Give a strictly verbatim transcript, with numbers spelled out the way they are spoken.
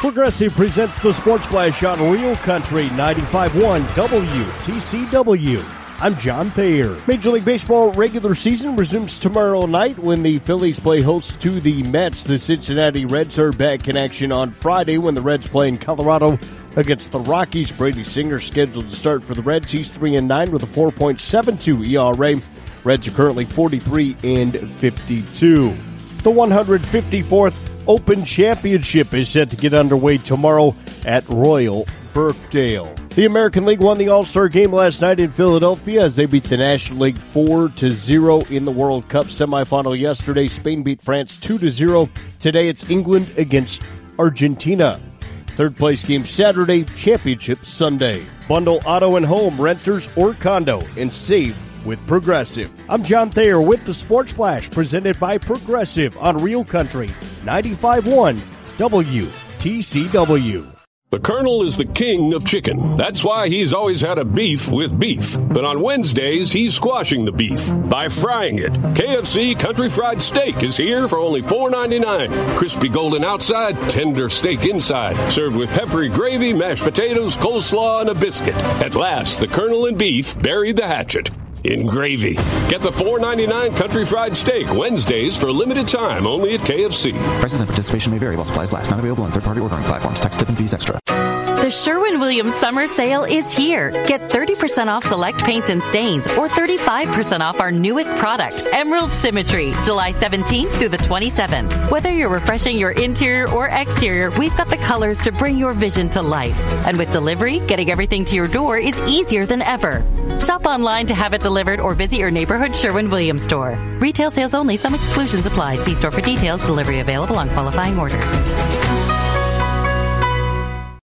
Progressive presents the Sports Flash on Real Country ninety-five point one W T C W. I'm John Thayer. Major League Baseball regular season resumes tomorrow night when the Phillies play host to the Mets. The Cincinnati Reds are back in action on Friday when the Reds play in Colorado against the Rockies. Brady Singer scheduled to start for the Reds. He's three and nine with a four point seven two E R A. Reds are currently forty-three and fifty-two. The one hundred fifty-fourth Open Championship is set to get underway tomorrow at Royal Birkdale. The American League won the All-Star Game last night in Philadelphia as they beat the National League four to zero in the World Cup semifinal yesterday. Spain beat France two to zero. Today it's England against Argentina. Third place game Saturday, championship Sunday. Bundle auto and home, renters or condo, and save with Progressive. I'm John Thayer with the Sports Flash, presented by Progressive on Real Country ninety-five point one W T C W. The Colonel is the king of chicken. That's why he's always had a beef with beef. But on Wednesdays, he's squashing the beef by frying it. K F C Country Fried Steak is here for only four ninety-nine. Crispy golden outside, tender steak inside. Served with peppery gravy, mashed potatoes, coleslaw, and a biscuit. At last, the Colonel and beef buried the hatchet in gravy. Get the four ninety-nine Country Fried Steak Wednesdays for a limited time only at K F C. Prices and participation may vary while supplies last. Not available on third-party ordering platforms. Tax, tip, and fees extra. The Sherwin-Williams Summer Sale is here. Get thirty percent off select paints and stains or thirty-five percent off our newest product, Emerald Symmetry, July seventeenth through the twenty-seventh. Whether you're refreshing your interior or exterior, we've got the colors to bring your vision to life. And with delivery, getting everything to your door is easier than ever. Shop online to have it delivered or visit your neighborhood Sherwin-Williams store. Retail sales only. Some exclusions apply. See store for details. Delivery available on qualifying orders.